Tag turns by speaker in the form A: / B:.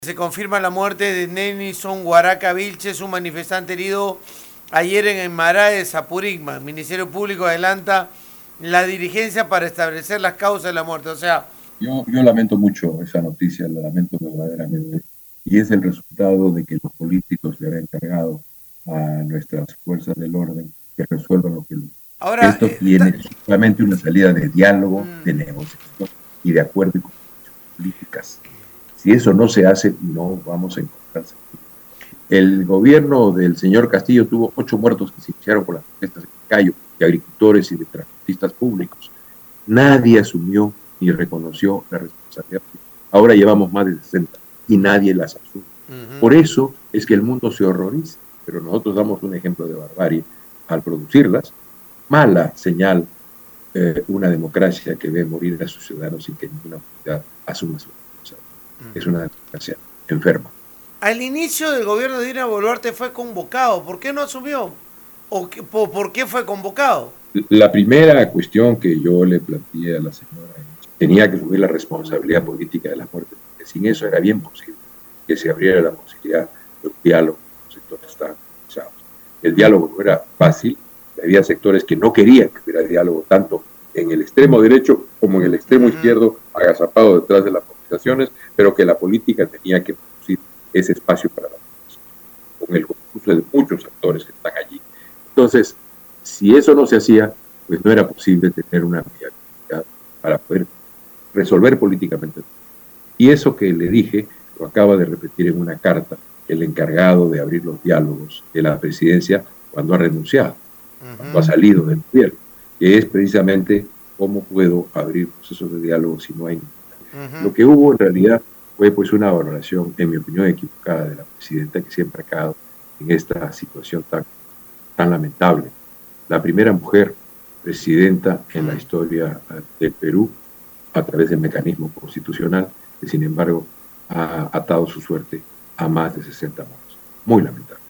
A: Se confirma la muerte de Denison Guaraca Vilches, un manifestante herido ayer en Emara de Sapurigma. El Ministerio Público adelanta la diligencia para establecer las causas de la muerte. O sea,
B: Yo lamento mucho esa noticia, la lamento verdaderamente, y es el resultado de que los políticos le han encargado a nuestras fuerzas del orden que resuelvan lo que
A: ahora,
B: esto tiene solamente una salida de diálogo, de negociación y de acuerdo y convicciones políticas. Si eso no se hace, no vamos a encontrar sentido. El gobierno del señor Castillo tuvo 8 muertos que se iniciaron por las protestas en Cayo, de agricultores y de transportistas públicos. Nadie asumió ni reconoció la responsabilidad. Ahora llevamos más de 60 y nadie las asume. Por eso es que el mundo se horroriza, pero nosotros damos un ejemplo de barbarie al producirlas. Mala señal una democracia que ve morir a sus ciudadanos sin que ninguna autoridad asuma su responsabilidad. Es una democracia enferma.
A: al inicio del gobierno de Dina Boluarte fue convocado. ¿Por qué no asumió? ¿Por qué fue convocado?
B: La primera cuestión que yo le planteé a la señora tenía que asumir la responsabilidad política de la muerte, porque sin eso era bien posible que se abriera la posibilidad de un diálogo con los sectores estaban organizados. El diálogo no era fácil, había sectores que no querían que hubiera diálogo, tanto en el extremo derecho como en el extremo izquierdo, agazapado detrás de las movilizaciones, pero que la política tenía que producir ese espacio para la movilización, con el concurso de muchos actores que están allí. Entonces, si eso no se hacía, pues no era posible tener una viabilidad para poder resolver políticamente. Y eso que le dije lo acaba de repetir en una carta el encargado de abrir los diálogos de la presidencia cuando ha renunciado, cuando ha salido del gobierno, que es precisamente cómo puedo abrir procesos de diálogo si no hay nada. Lo que hubo en realidad fue pues una valoración, en mi opinión, equivocada de la presidenta que siempre ha quedado en esta situación tan lamentable. La primera mujer presidenta en la historia del Perú a través del mecanismo constitucional, que sin embargo ha atado su suerte a más de 60 muertos. Muy lamentable.